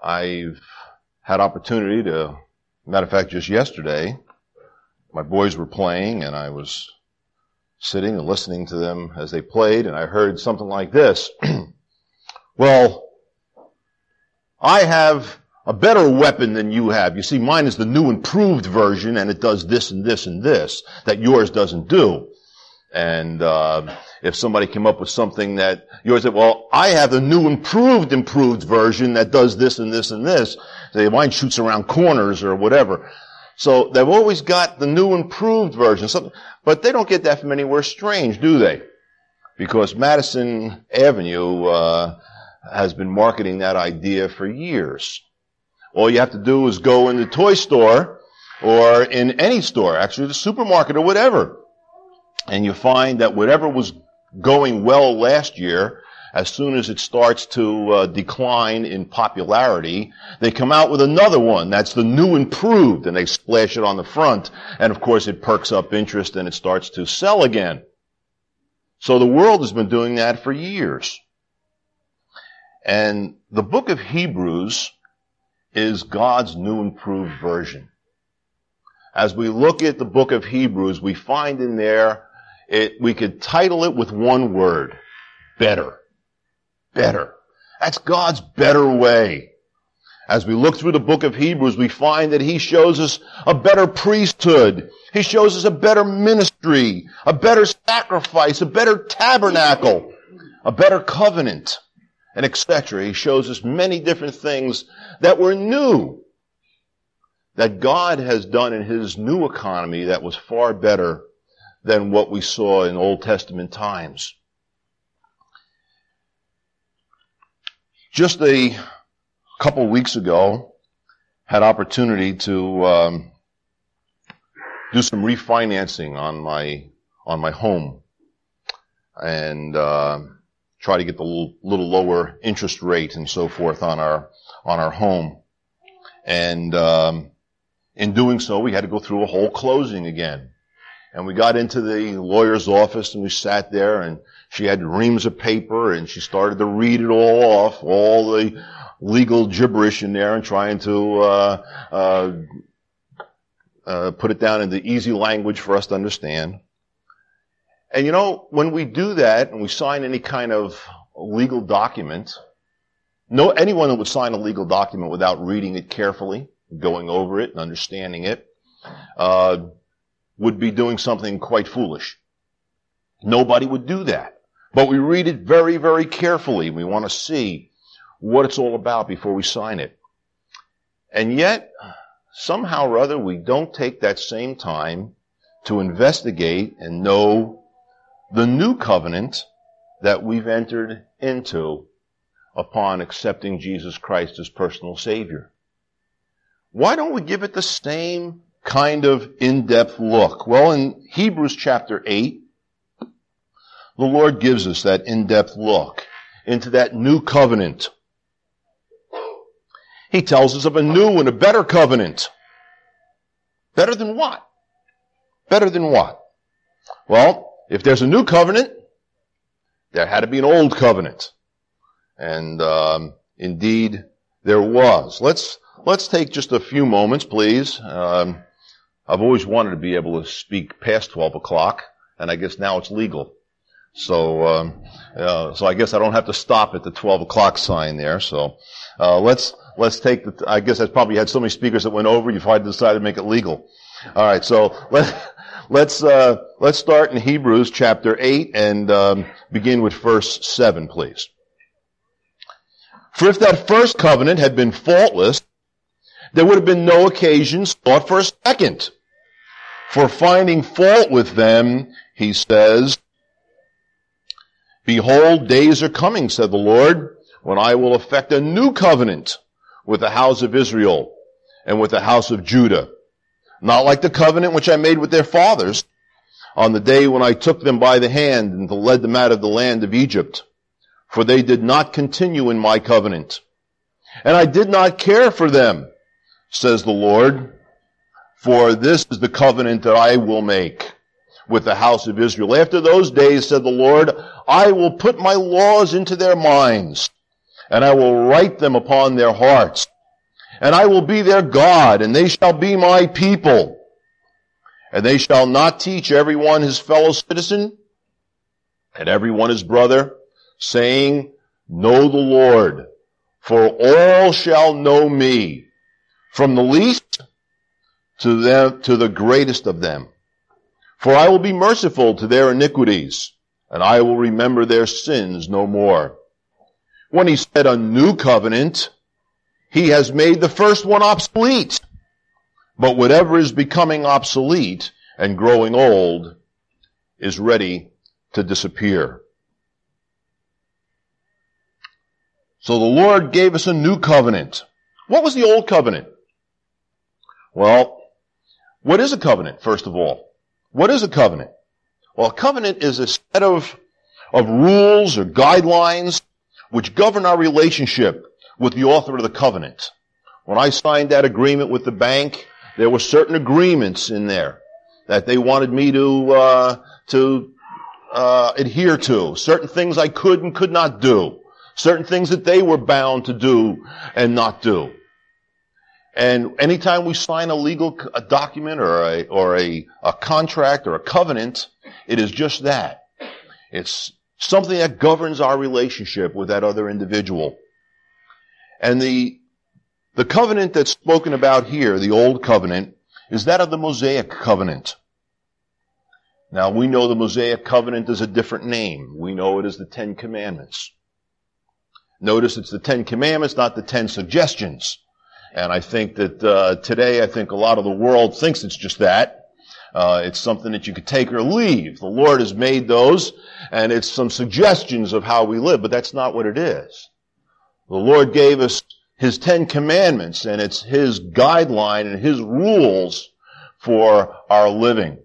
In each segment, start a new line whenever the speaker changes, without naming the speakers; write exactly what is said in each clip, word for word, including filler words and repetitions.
I've had opportunity to, matter of fact, just yesterday, my boys were playing and I was sitting and listening to them as they played, and I heard something like this. Well, I have a better weapon than you have. You see, mine is the new improved version, and it does this and this and this that yours doesn't do. And uh if somebody came up with something that yours said, well, I have the new improved improved version that does this and this and this. Say, mine shoots around corners or whatever. So they've always got the new improved version. Something, but they don't get that from anywhere strange, do they? Because Madison Avenue uh has been marketing that idea for years. All you have to do is go in the toy store or in any store, actually the supermarket or whatever, and you find that whatever was going well last year, as soon as it starts to uh, decline in popularity, they come out with another one that's the new improved, and they splash it on the front, and of course it perks up interest and it starts to sell again. So the world has been doing that for years. And the book of Hebrews is God's new improved version. As we look at the book of Hebrews, we find in there, it, we could title it with one word: better. Better. That's God's better way. As we look through the book of Hebrews, we find that He shows us a better priesthood. He shows us a better ministry, a better sacrifice, a better tabernacle, a better covenant, and et cetera. He shows us many different things that were new, that God has done in His new economy that was far better than what we saw in Old Testament times. Just a couple weeks ago, had opportunity to um, do some refinancing on my on my home, and uh, try to get the little, little lower interest rate and so forth on our on our home. And um, in doing so, we had to go through a whole closing again. And we got into the lawyer's office and we sat there, and she had reams of paper and she started to read it all off, all the legal gibberish in there, and trying to uh, uh, uh, put it down into easy language for us to understand. And you know, when we do that and we sign any kind of legal document, no, anyone that would sign a legal document without reading it carefully, going over it and understanding it, uh, would be doing something quite foolish. Nobody would do that. But we read it very, very carefully. We want to see what it's all about before we sign it. And yet, somehow or other, we don't take that same time to investigate and know the new covenant that we've entered into upon accepting Jesus Christ as personal Savior. Why don't we give it the same kind of in-depth look? Well, in Hebrews chapter eight, the Lord gives us that in-depth look into that new covenant. He tells us of a new and a better covenant. Better than what? Better than what? Well, if there's a new covenant, there had to be an old covenant. And um, indeed, there was. Let's let's take just a few moments, please. Um, I've always wanted to be able to speak past twelve o'clock, and I guess now it's legal. So, um, uh, so I guess I don't have to stop at the twelve o'clock sign there. So, uh, let's let's take the. I guess I probably had so many speakers that went over. You've probably decided to make it legal. All right. So let let's uh, let's start in Hebrews chapter eight and um, begin with verse seven, please. For if that first covenant had been faultless, there would have been no occasion sought for a second. For finding fault with them, he says, behold, days are coming, said the Lord, when I will effect a new covenant with the house of Israel and with the house of Judah. Not like the covenant which I made with their fathers on the day when I took them by the hand and led them out of the land of Egypt. For they did not continue in my covenant, and I did not care for them, says the Lord. For this is the covenant that I will make with the house of Israel. After those days, said the Lord, I will put my laws into their minds, and I will write them upon their hearts, And I will be their God, and they shall be my people. And they shall not teach everyone his fellow citizen, and everyone his brother, saying, Know the Lord, for all shall know me, from the least to them, to the greatest of them. For I will be merciful to their iniquities, and I will remember their sins no more. When he said a new covenant, he has made the first one obsolete. But whatever is becoming obsolete and growing old is ready to disappear. So the Lord gave us a new covenant. What was the old covenant? Well, what is a covenant, first of all? What is a covenant? Well, a covenant is a set of, of rules or guidelines which govern our relationship with the author of the covenant. When I signed that agreement with the bank, there were certain agreements in there that they wanted me to, uh, to, uh, adhere to. Certain things I could and could not do. Certain things that they were bound to do and not do. And anytime we sign a legal a document or a, or a, a contract or a covenant, it is just that. It's something that governs our relationship with that other individual. And the, the covenant that's spoken about here, the old covenant, is that of the Mosaic covenant. Now we know the Mosaic covenant is a different name. We know it as the Ten Commandments. Notice it's the Ten Commandments, not the Ten Suggestions. And I think that uh, today, I think a lot of the world thinks it's just that. Uh, it's something that you could take or leave. The Lord has made those, and it's some suggestions of how we live, but that's not what it is. The Lord gave us His Ten Commandments, and it's His guideline and His rules for our living.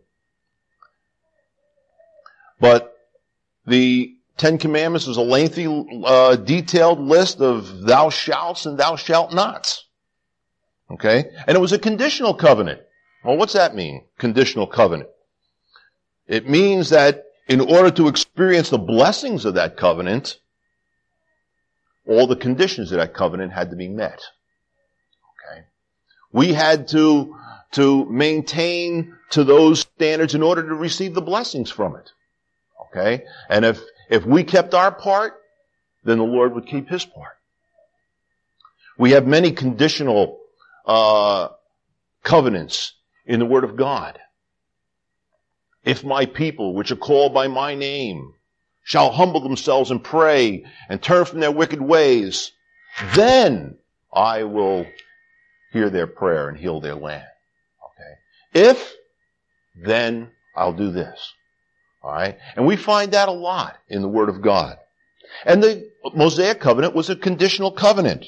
But the Ten Commandments is a lengthy, uh, detailed list of thou shalt and thou shalt nots. Okay? And it was a conditional covenant. Well, what's that mean? Conditional covenant. It means that in order to experience the blessings of that covenant, all the conditions of that covenant had to be met. Okay? We had to, to maintain to those standards in order to receive the blessings from it. Okay? And if, if we kept our part, then the Lord would keep His part. We have many conditional Uh, covenants in the Word of God. If my people, which are called by my name, shall humble themselves and pray and turn from their wicked ways, then I will hear their prayer and heal their land. Okay. If, then I'll do this. All right. And we find that a lot in the Word of God. And the Mosaic covenant was a conditional covenant.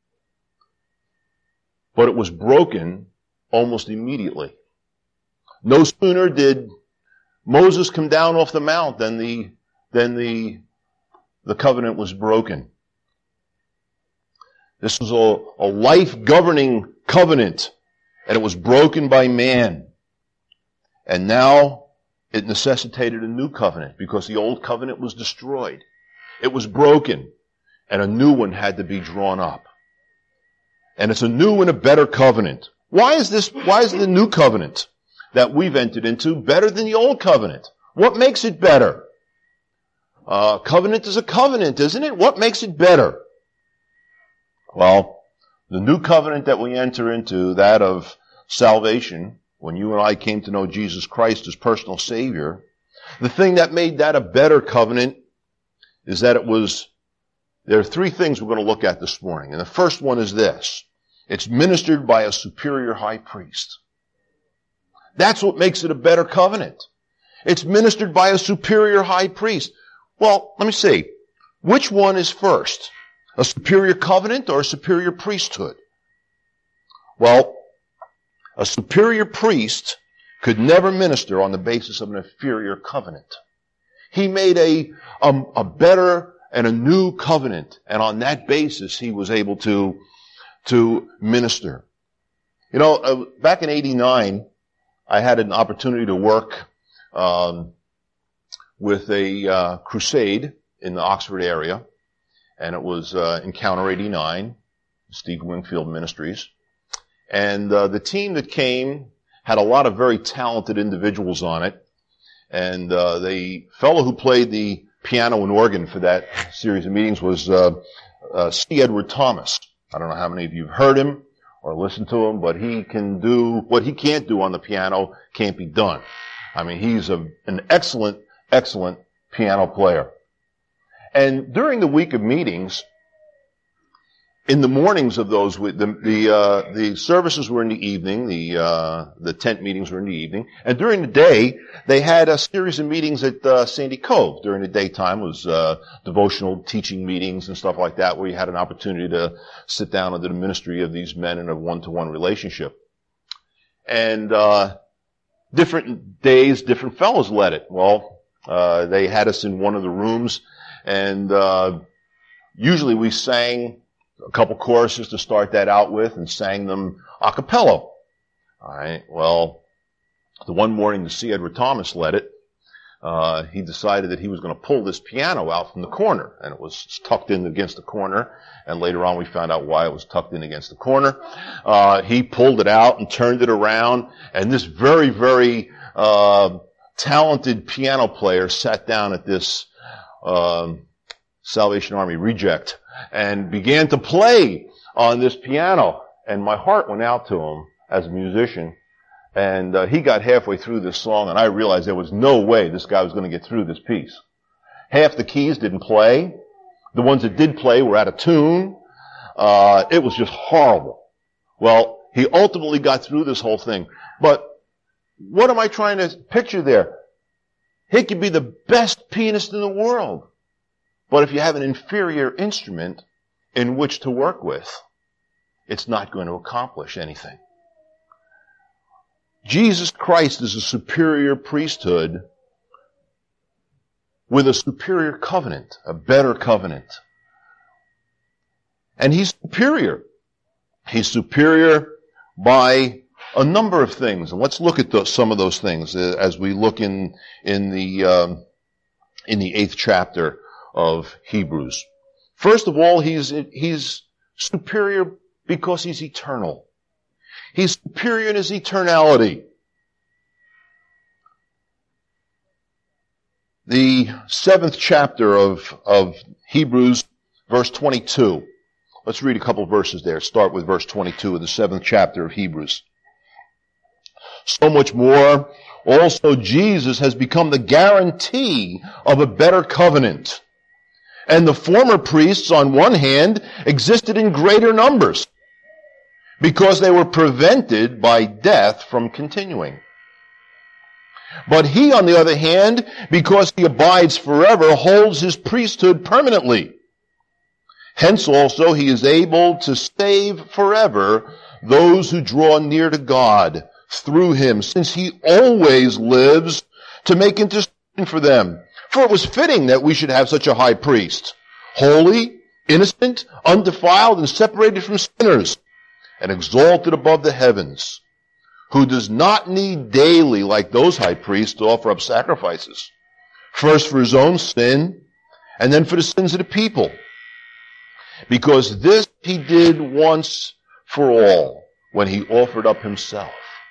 But it was broken almost immediately. No sooner did Moses come down off the mount than the, than the, the covenant was broken. This was a, a life-governing covenant, and it was broken by man. And now it necessitated a new covenant because the old covenant was destroyed. It was broken, and a new one had to be drawn up. And it's a new and a better covenant. Why is this, why is the new covenant that we've entered into better than the old covenant? What makes it better? Uh, covenant is a covenant, isn't it? What makes it better? Well, the new covenant that we enter into, that of salvation, when you and I came to know Jesus Christ as personal Savior, the thing that made that a better covenant is that it was, there are three things we're going to look at this morning. And the first one is this. It's ministered by a superior high priest. That's what makes it a better covenant. It's ministered by a superior high priest. Well, let me see. Which one is first? A superior covenant or a superior priesthood? Well, a superior priest could never minister on the basis of an inferior covenant. He made a, a, a better and a new covenant, and on that basis he was able to, to minister. You know, uh, back in eighty-nine, I had an opportunity to work um, with a uh, crusade in the Oxford area, and it was uh, Encounter eighty-nine. Steve Wingfield Ministries. And uh, the team that came had a lot of very talented individuals on it. And uh, the fellow who played the piano and organ for that series of meetings was uh, uh, C. Edward Thomas. I don't know how many of you have heard him or listened to him, but he can do what he can't do on the piano can't be done. I mean, he's a, an excellent, excellent piano player. And during the week of meetings, in the mornings of those, the the, uh, the services were in the evening, the uh, the tent meetings were in the evening, and during the day they had a series of meetings at uh, Sandy Cove. During the daytime was uh, devotional teaching meetings and stuff like that, where you had an opportunity to sit down under the ministry of these men in a one-to-one relationship. And uh, different days, different fellows led it. Well, uh, they had us in one of the rooms. And uh usually we sang a couple choruses to start that out with and sang them a cappella. All right. Well, the one morning the C. Edward Thomas led it. Uh he decided that he was going to pull this piano out from the corner, and it was tucked in against the corner. And later on we found out why it was tucked in against the corner. Uh he pulled it out and turned it around, and this very, very uh talented piano player sat down at this Um, Salvation Army reject and began to play on this piano, and my heart went out to him as a musician. And uh, he got halfway through this song, and I realized there was no way this guy was going to get through this piece. Half the keys didn't play. The ones that did play were out of tune. Uh, it was just horrible. Well, he ultimately got through this whole thing. But what am I trying to picture there? He could be the best pianist in the world. But if you have an inferior instrument in which to work with, it's not going to accomplish anything. Jesus Christ is a superior priesthood with a superior covenant, a better covenant. And he's superior. He's superior by a number of things, and let's look at those, some of those things uh, as we look in in the um, in the eighth chapter of Hebrews. First of all, he's he's superior because he's eternal. He's superior in his eternality. The seventh chapter of of Hebrews, verse twenty-two. Let's read a couple of verses there. Start with verse twenty-two of the seventh chapter of Hebrews. So much more, also Jesus has become the guarantee of a better covenant. And the former priests, on one hand, existed in greater numbers because they were prevented by death from continuing. But he, on the other hand, because he abides forever, holds his priesthood permanently. Hence also he is able to save forever those who draw near to God through him, since he always lives to make intercession for them. For it was fitting that we should have such a high priest, holy, innocent, undefiled, and separated from sinners, and exalted above the heavens, who does not need daily, like those high priests, to offer up sacrifices, first for his own sin, and then for the sins of the people. Because this he did once for all, when he offered up himself.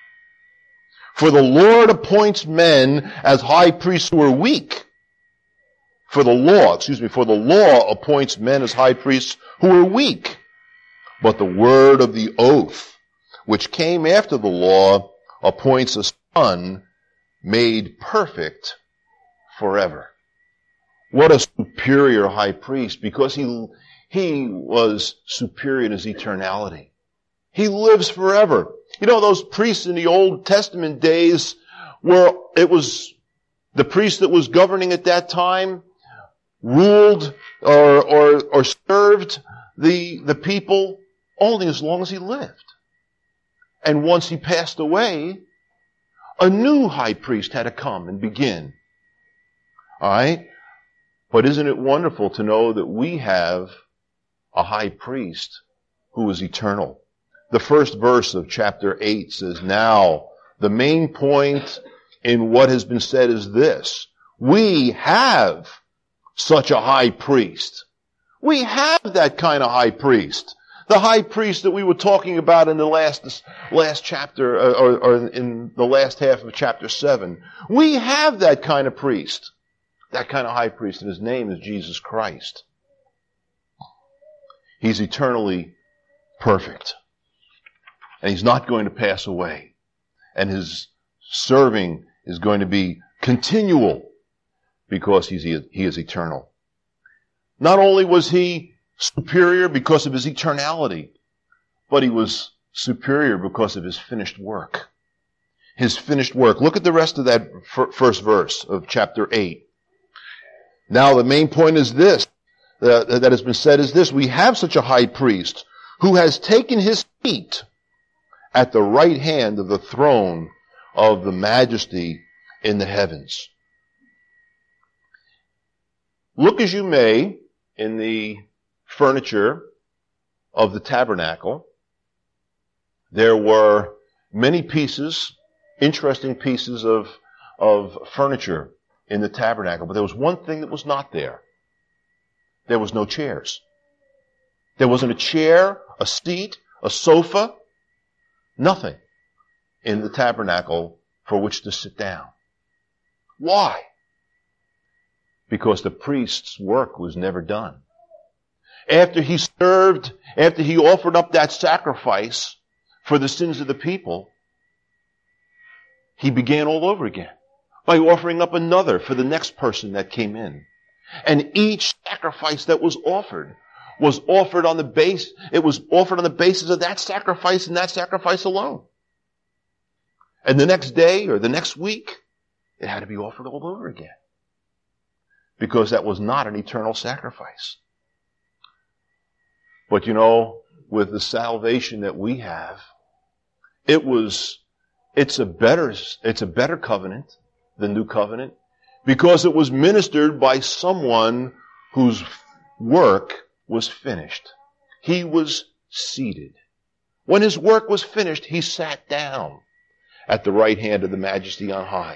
For the Lord appoints men as high priests who are weak. For the law, excuse me, for the law appoints men as high priests who are weak. But the word of the oath, which came after the law, appoints a son made perfect forever. What a superior high priest, because he, he was superior in his eternality. He lives forever. You know, those priests in the Old Testament days were, it was the priest that was governing at that time, ruled or, or, or served the, the people only as long as he lived. And once he passed away, a new high priest had to come and begin. Alright? But isn't it wonderful to know that we have a high priest who is eternal? The first verse of chapter eight says, now, the main point in what has been said is this. We have such a high priest. We have that kind of high priest. The high priest that we were talking about in the last, last chapter, or, or in the last half of chapter seven. We have that kind of priest. That kind of high priest, and his name is Jesus Christ. He's eternally perfect. And he's not going to pass away. And his serving is going to be continual because he's, he is eternal. Not only was he superior because of his eternality, but he was superior because of his finished work. His finished work. Look at the rest of that first verse of chapter eight. Now the main point is this, uh, that has been said is this: we have such a high priest who has taken his seat at the right hand of the throne of the majesty in the heavens. Look as you may in the furniture of the tabernacle, there were many pieces, interesting pieces of, of furniture in the tabernacle, but there was one thing that was not there. There was no chairs. There wasn't a chair, a seat, a sofa, nothing in the tabernacle for which to sit down. Why? Because the priest's work was never done. After he served, after he offered up that sacrifice for the sins of the people, he began all over again by offering up another for the next person that came in. And each sacrifice that was offered was offered on the base, it was offered on the basis of that sacrifice and that sacrifice alone. And the next day or the next week, it had to be offered all over again. Because that was not an eternal sacrifice. But you know, with the salvation that we have, it was, it's a better, it's a better covenant, the new covenant, because it was ministered by someone whose work was finished. He was seated. When his work was finished, he sat down at the right hand of the majesty on high.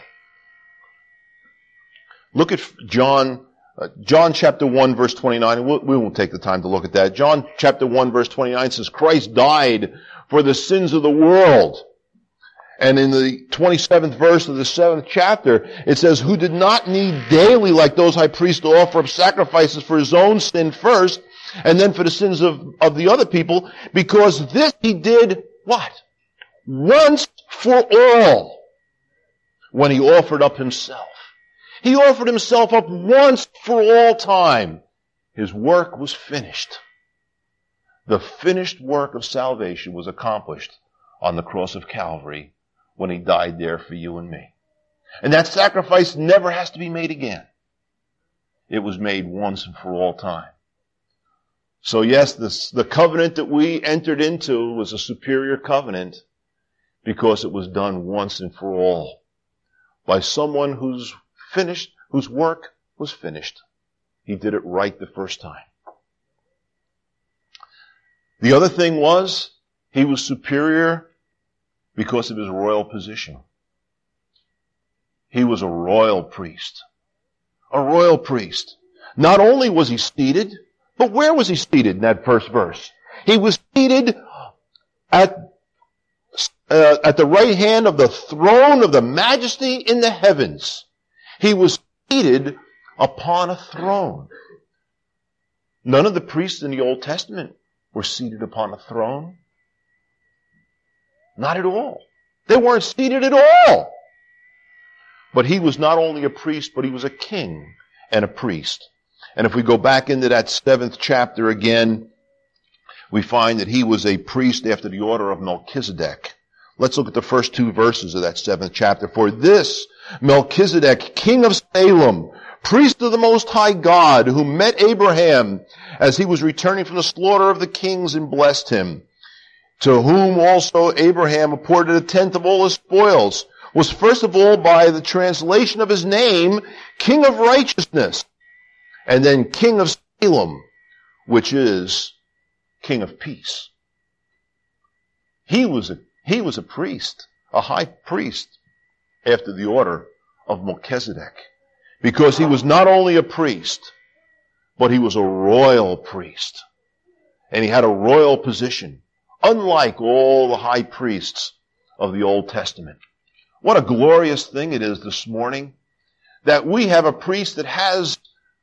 Look at John, uh, John chapter one verse twenty-nine. We'll, we won't take the time to look at that. John chapter one verse twenty-nine says, Christ died for the sins of the world. And in the twenty-seventh verse of the seventh chapter, it says, who did not need daily, like those high priests, to offer up sacrifices for his own sin first, and then for the sins of, of the other people, because this he did, what? Once for all, when he offered up himself. He offered himself up once for all time. His work was finished. The finished work of salvation was accomplished on the cross of Calvary when he died there for you and me. And that sacrifice never has to be made again. It was made once and for all time. So yes, this, the covenant that we entered into was a superior covenant because it was done once and for all by someone who's finished, whose work was finished. He did it right the first time. The other thing was, he was superior because of his royal position. He was a royal priest. A royal priest. Not only was he seated, but where was he seated in that first verse? He was seated at, uh, at the right hand of the throne of the majesty in the heavens. He was seated upon a throne. None of the priests in the Old Testament were seated upon a throne. Not at all. They weren't seated at all. But he was not only a priest, but he was a king and a priest. And if we go back into that seventh chapter again, we find that he was a priest after the order of Melchizedek. Let's look at the first two verses of that seventh chapter. For this Melchizedek, king of Salem, priest of the Most High God, who met Abraham as he was returning from the slaughter of the kings and blessed him, to whom also Abraham apported a tenth of all his spoils, was first of all by the translation of his name, King of Righteousness, and then King of Salem, which is King of Peace. He was a, he was a priest, a high priest, after the order of Melchizedek, because he was not only a priest, but he was a royal priest. And he had a royal position, unlike all the high priests of the Old Testament. What a glorious thing it is this morning that we have a priest that has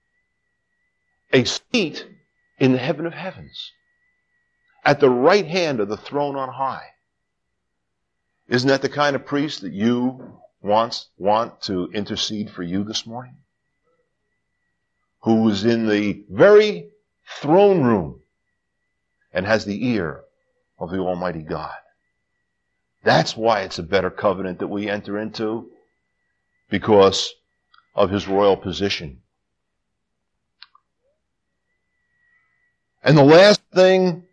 a seat in the heaven of heavens, at the right hand of the throne on high. Isn't that the kind of priest that you want, want to intercede for you this morning? Who is in the very throne room and has the ear of the Almighty God. That's why it's a better covenant that we enter into, because of his royal position. And the last thing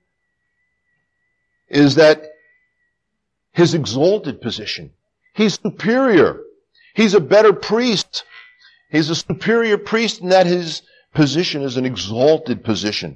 is that his exalted position. He's superior. He's a better priest. He's a superior priest in that his position is an exalted position.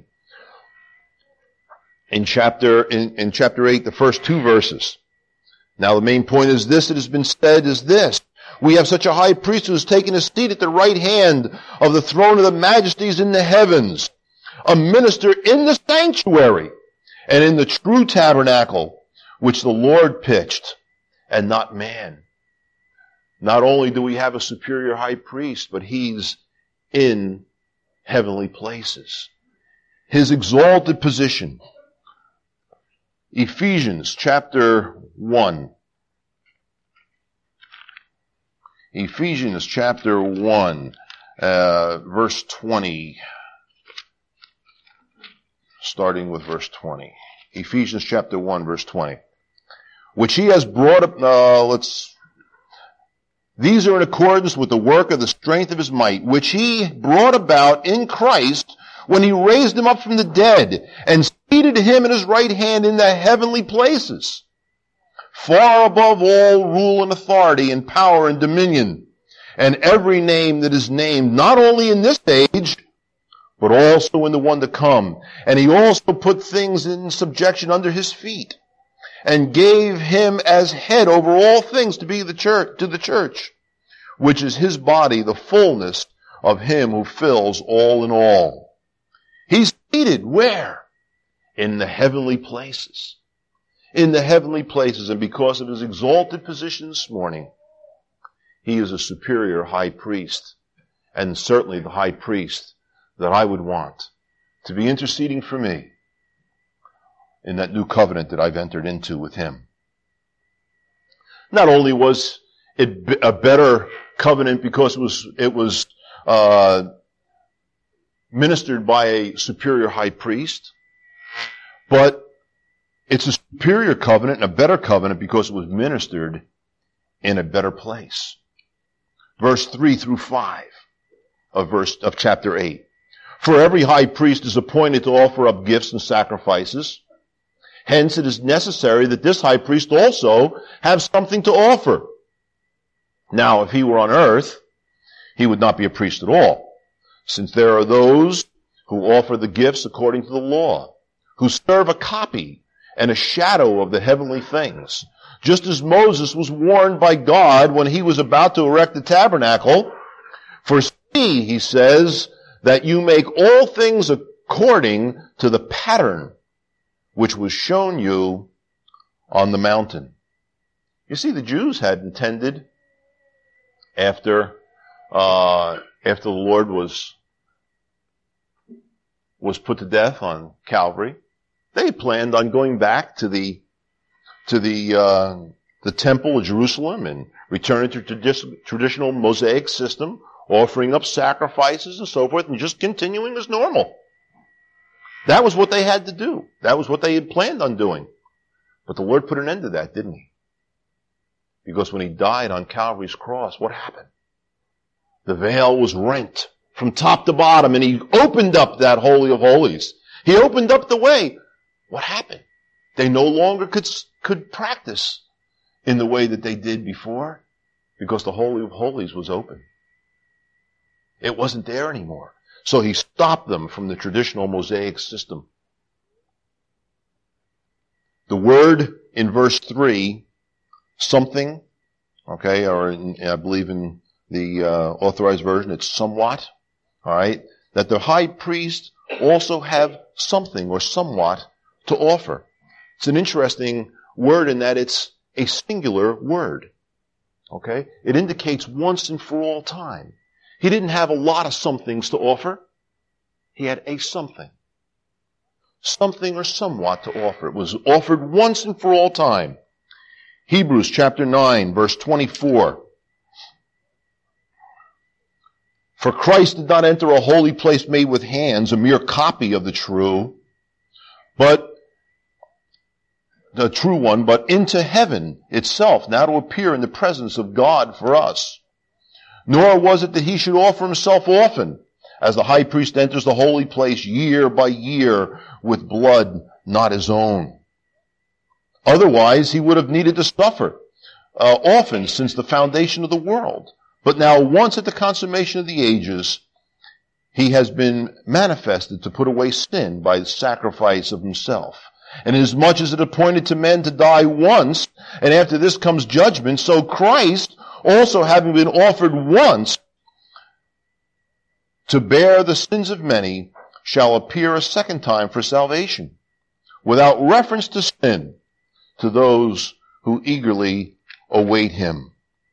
In chapter, in, in chapter eight, the first two verses. Now the main point is this, it has been said is this. We have such a high priest who has taken a seat at the right hand of the throne of the majesties in the heavens, a minister in the sanctuary and in the true tabernacle, which the Lord pitched, and not man. Not only do we have a superior high priest, but he's in heavenly places. His exalted position. Ephesians chapter one. Ephesians chapter one, uh, verse twenty. Starting with verse twenty. Ephesians chapter one, verse twenty. Which he has brought up, uh, let's, these are in accordance with the work of the strength of his might, which he brought about in Christ when he raised him up from the dead and seated him at his right hand in the heavenly places, far above all rule and authority and power and dominion, and every name that is named, not only in this age, but also in the one to come. And he also put things in subjection under his feet, and gave him as head over all things to be the church, to the church, which is his body, the fullness of him who fills all in all. He's seated where? In the heavenly places. In the heavenly places, and because of his exalted position this morning, he is a superior high priest, and certainly the high priest that I would want to be interceding for me in that new covenant that I've entered into with him. Not only was it a better covenant because it was, it was, uh, ministered by a superior high priest, but it's a superior covenant and a better covenant because it was ministered in a better place. Verse three through five of verse, of chapter eight. For every high priest is appointed to offer up gifts and sacrifices. Hence it is necessary that this high priest also have something to offer. Now, if he were on earth, he would not be a priest at all, since there are those who offer the gifts according to the law, who serve a copy and a shadow of the heavenly things. Just as Moses was warned by God when he was about to erect the tabernacle, for see, he says, that you make all things according to the pattern which was shown you on the mountain. You see, the Jews had intended, after uh, after the Lord was was put to death on Calvary, they planned on going back to the to the uh, the temple of Jerusalem and returning to tradi- traditional Mosaic system, offering up sacrifices and so forth, and just continuing as normal. That was what they had to do. That was what they had planned on doing. But the Lord put an end to that, didn't he? Because when he died on Calvary's cross, what happened? The veil was rent from top to bottom, and he opened up that Holy of Holies. He opened up the way. What happened? They no longer could, could practice in the way that they did before, because the Holy of Holies was open. It wasn't there anymore. So he stopped them from the traditional Mosaic system. The word in verse three, something, okay, or in, I believe in the uh, authorized version, it's somewhat, all right. that the high priest also have something or somewhat to offer. It's an interesting word in that it's a singular word. Okay? It indicates once and for all time. He didn't have a lot of somethings to offer. He had a something. Something or somewhat to offer. It was offered once and for all time. Hebrews chapter nine, verse twenty-four. For Christ did not enter a holy place made with hands, a mere copy of the true, but the true one, but into heaven itself, now to appear in the presence of God for us. Nor was it that he should offer himself often, as the high priest enters the holy place year by year with blood not his own. Otherwise, he would have needed to suffer uh, often since the foundation of the world. But now, once at the consummation of the ages, he has been manifested to put away sin by the sacrifice of himself. And inasmuch as it appointed to men to die once, and after this comes judgment, so Christ, also having been offered once to bear the sins of many, shall appear a second time for salvation, without reference to sin, to those who eagerly await him.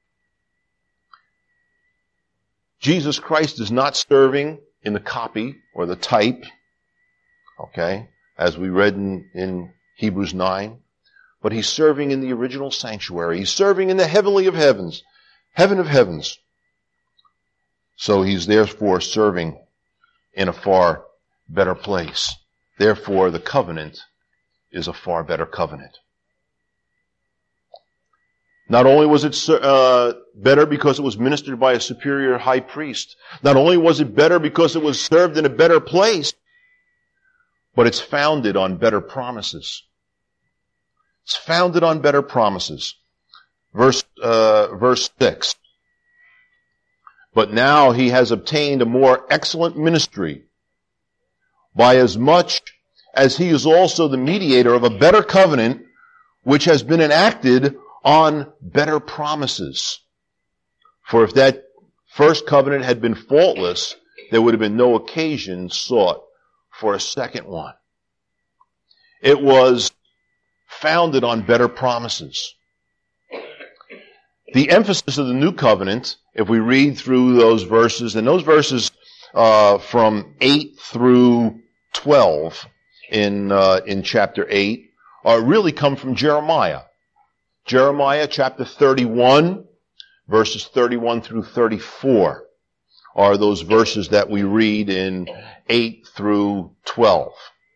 Jesus Christ is not serving in the copy or the type, okay, as we read in, in Hebrews nine, but he's serving in the original sanctuary. He's serving in the heavenly of heavens, heaven of heavens. So he's therefore serving in a far better place. Therefore, the covenant is a far better covenant. Not only was it uh, better because it was ministered by a superior high priest, not only was it better because it was served in a better place, but it's founded on better promises. It's founded on better promises. Verse, uh, verse six. But now he has obtained a more excellent ministry, by as much as he is also the mediator of a better covenant, which has been enacted on better promises. For if that first covenant had been faultless, there would have been no occasion sought for a second one. It was founded on better promises. The emphasis of the new covenant, if we read through those verses, and those verses uh, from eight through twelve in uh, in chapter eight, are really come from Jeremiah. Jeremiah chapter thirty-one, verses thirty-one through thirty-four are those verses that we read in eight through twelve.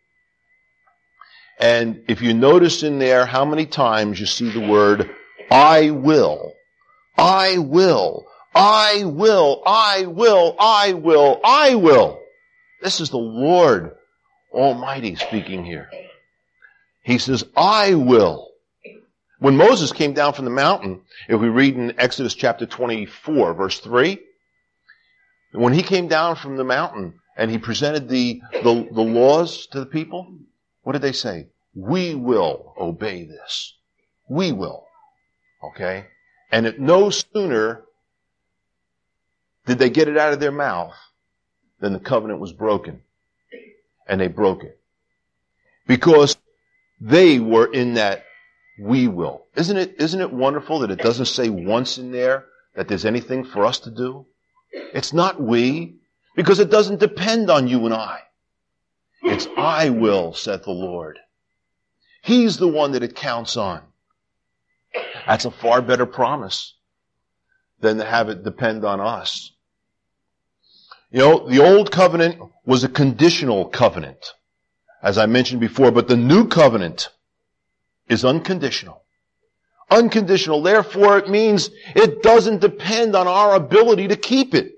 And if you notice in there how many times you see the word, I will, I will, I will, I will, I will, I will. This is the Lord Almighty speaking here. He says, I will. When Moses came down from the mountain, if we read in Exodus chapter twenty-four, verse three, when he came down from the mountain and he presented the, the, the laws to the people, what did they say? We will obey this. We will. Okay? And it no sooner did they get it out of their mouth than the covenant was broken. And they broke it. Because they were in that we will. Isn't it, isn't it wonderful that it doesn't say once in there that there's anything for us to do? It's not we, because it doesn't depend on you and I. It's I will, saith the Lord. He's the one that it counts on. That's a far better promise than to have it depend on us. You know, the old covenant was a conditional covenant, as I mentioned before, but the new covenant is unconditional. Unconditional. Therefore, it means it doesn't depend on our ability to keep it.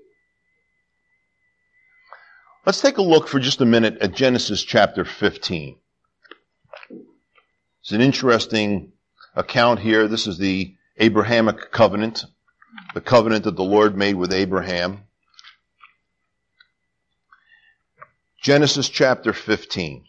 Let's take a look for just a minute at Genesis chapter fifteen. It's an interesting account here. This is the Abrahamic covenant, the covenant that the Lord made with Abraham. Genesis chapter fifteen.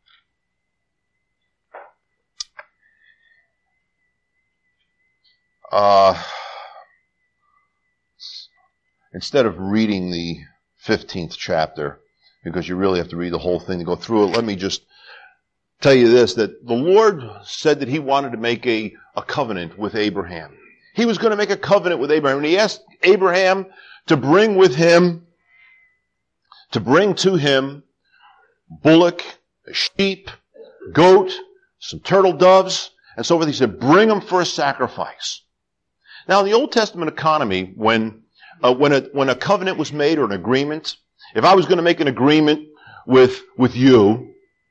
Uh, instead of reading the fifteenth chapter, because you really have to read the whole thing to go through it. Let me just tell you this, that the Lord said that he wanted to make a, a covenant with Abraham. He was going to make a covenant with Abraham. And he asked Abraham to bring with him, to bring to him bullock, a sheep, goat, some turtle doves, and so forth. He said, bring them for a sacrifice. Now, in the Old Testament economy, when uh, when a when a covenant was made or an agreement, if I was going to make an agreement with with you,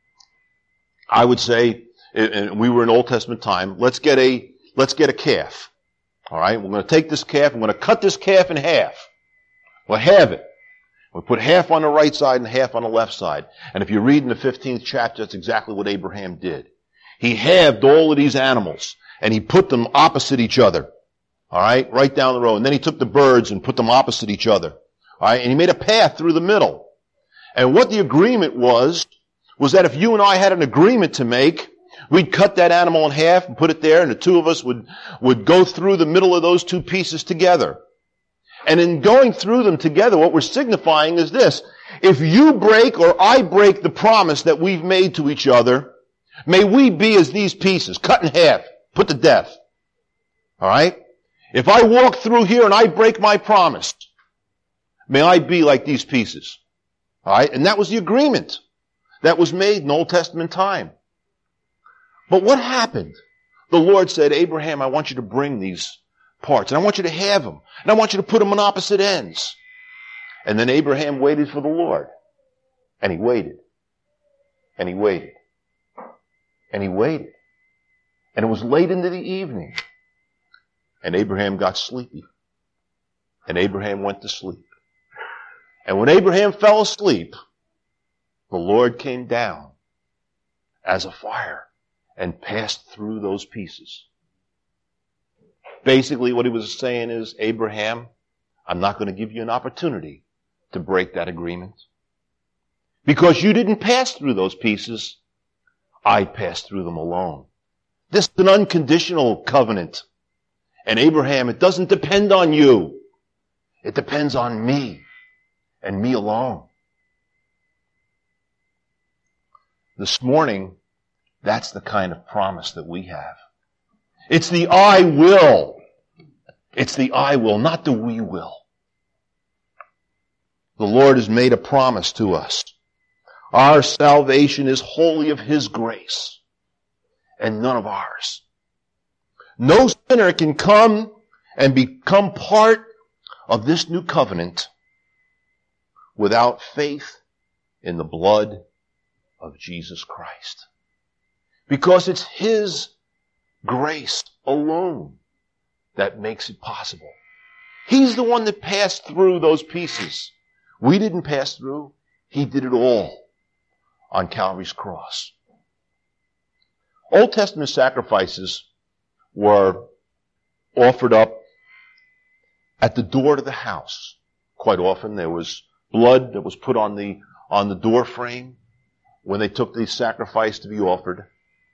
I would say, and we were in Old Testament time, let's get a let's get a calf. All right, we're going to take this calf. I'm going to cut this calf in half. We'll halve it. We put half on the right side and half on the left side. And if you read in the fifteenth chapter, that's exactly what Abraham did. He halved all of these animals and he put them opposite each other. All right, right down the road. And then he took the birds and put them opposite each other. All right, and he made a path through the middle. And what the agreement was, was that if you and I had an agreement to make, we'd cut that animal in half and put it there, and the two of us would, would go through the middle of those two pieces together. And in going through them together, what we're signifying is this. If you break or I break the promise that we've made to each other, may we be as these pieces, cut in half, put to death. All right? If I walk through here and I break my promise, may I be like these pieces. All right? And that was the agreement that was made in Old Testament time. But what happened? The Lord said, Abraham, I want you to bring these parts, and I want you to have them, and I want you to put them on opposite ends. And then Abraham waited for the Lord. And he waited. And he waited. And he waited. And it was late into the evening. And Abraham got sleepy. And Abraham went to sleep. And when Abraham fell asleep, the Lord came down as a fire and passed through those pieces. Basically, what he was saying is, Abraham, I'm not going to give you an opportunity to break that agreement. Because you didn't pass through those pieces, I passed through them alone. This is an unconditional covenant. And Abraham, it doesn't depend on you. It depends on me and me alone. This morning, that's the kind of promise that we have. It's the I will. It's the I will, not the we will. The Lord has made a promise to us. Our salvation is wholly of His grace and none of ours. No sinner can come and become part of this new covenant without faith in the blood of Jesus Christ. Because it's His grace alone that makes it possible. He's the one that passed through those pieces. We didn't pass through. He did it all on Calvary's cross. Old Testament sacrifices were offered up at the door to the house. Quite often there was blood that was put on the, on the door frame when they took the sacrifice to be offered.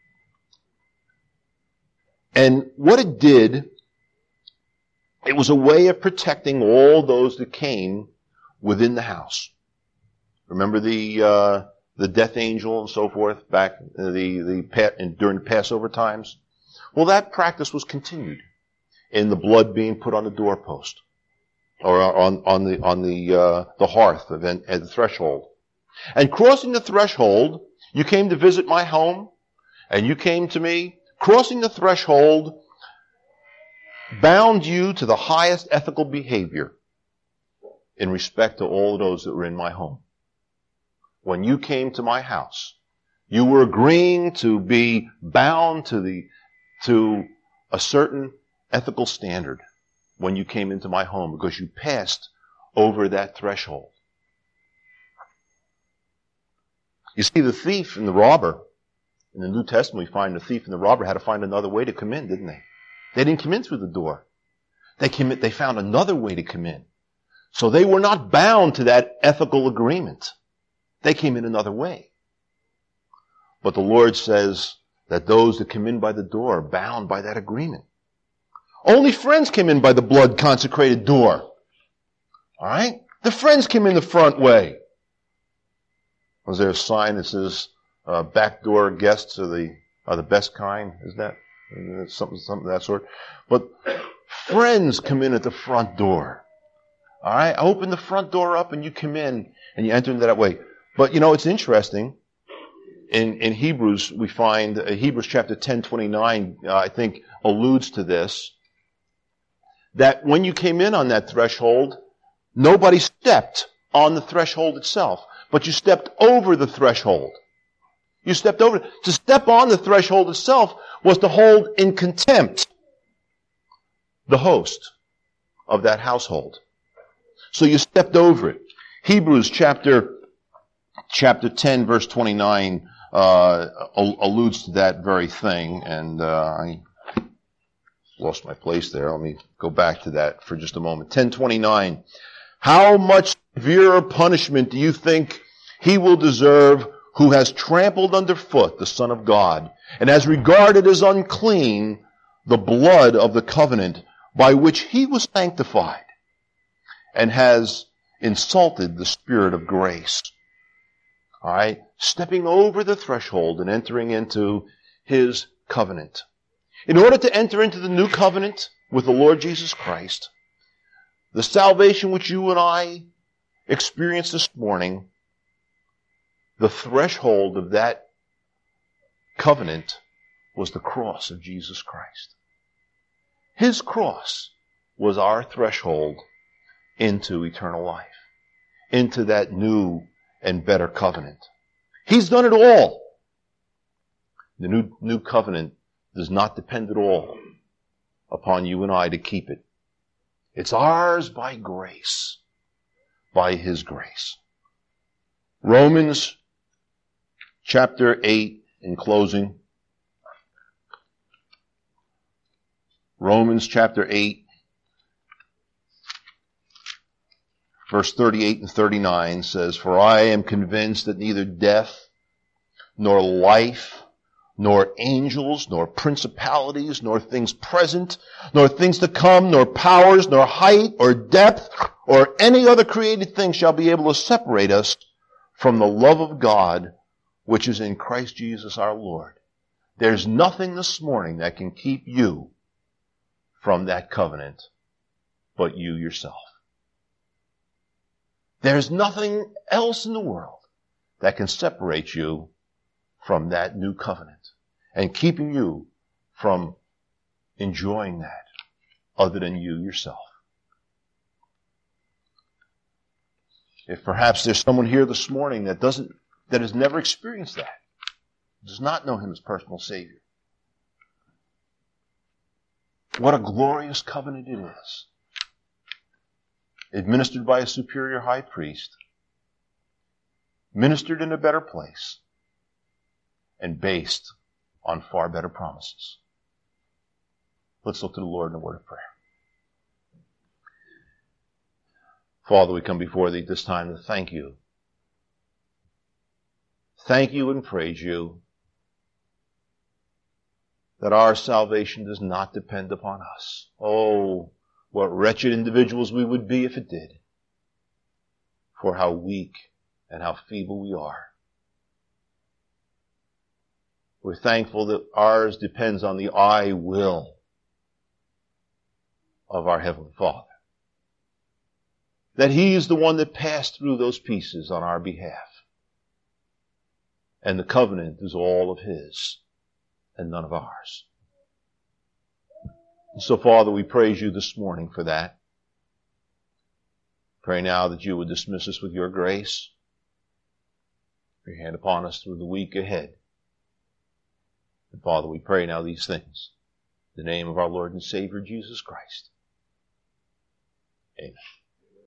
And what it did, it was a way of protecting all those that came within the house. Remember the uh, the death angel and so forth back uh, the the during the Passover times? Well, that practice was continued in the blood being put on the doorpost or on on the on the uh, the hearth event at the threshold. And crossing the threshold, you came to visit my home, and you came to me. Crossing the threshold bound you to the highest ethical behavior in respect to all those that were in my home. When you came to my house, you were agreeing to be bound to the to a certain ethical standard when you came into my home because you passed over that threshold. You see, the thief and the robber, in the New Testament we find the thief and the robber had to find another way to come in, didn't they? They didn't come in through the door. They came in, they found another way to come in. So they were not bound to that ethical agreement. They came in another way. But the Lord says that those that come in by the door are bound by that agreement. Only friends came in by the blood-consecrated door. All right? The friends came in the front way. Was there a sign that says, uh, backdoor guests are the, are the best kind? Is that something, something of that sort? But friends come in at the front door. All right? I open the front door up and you come in and you enter into that way. But you know, it's interesting. In, in Hebrews, we find, uh, Hebrews chapter ten twenty-nine, uh, I think, alludes to this. That when you came in on that threshold, nobody stepped on the threshold itself, but you stepped over the threshold. You stepped over. To step on the threshold itself was to hold in contempt the host of that household. So you stepped over it. Hebrews chapter, chapter ten verse twenty-nine, uh, alludes to that very thing, and, uh, I lost my place there. Let me go back to that for just a moment. ten twenty-nine. How much severer punishment do you think he will deserve who has trampled underfoot the Son of God and has regarded as unclean the blood of the covenant by which he was sanctified and has insulted the Spirit of grace? All right? Stepping over the threshold and entering into his covenant. In order to enter into the new covenant with the Lord Jesus Christ, the salvation which you and I experienced this morning, the threshold of that covenant was the cross of Jesus Christ. His cross was our threshold into eternal life, into that new and better covenant. He's done it all. The new, new covenant does not depend at all upon you and I to keep it. It's ours by grace, by his grace. Romans chapter eight, in closing. Romans chapter eight, verse thirty-eight and thirty-nine says, "For I am convinced that neither death, nor life, nor angels, nor principalities, nor things present, nor things to come, nor powers, nor height, or depth, or any other created thing shall be able to separate us from the love of God, which is in Christ Jesus our Lord." There's nothing this morning that can keep you from that covenant but you yourself. There's nothing else in the world that can separate you from that new covenant and keeping you from enjoying that other than you yourself. If perhaps there's someone here this morning that doesn't, that has never experienced that, does not know him as personal Savior, what a glorious covenant it is. Administered by a superior high priest, ministered in a better place, and based on far better promises. Let's look to the Lord in a word of prayer. Father, we come before thee this time to thank you. Thank you and praise you that our salvation does not depend upon us. Oh, what wretched individuals we would be if it did. For how weak and how feeble we are. We're thankful that ours depends on the I will of our Heavenly Father. That He is the one that passed through those pieces on our behalf. And the covenant is all of His and none of ours. And so, Father, we praise you this morning for that. Pray now that you would dismiss us with your grace. Your hand upon us through the week ahead. And Father, we pray now these things in the name of our Lord and Savior, Jesus Christ. Amen.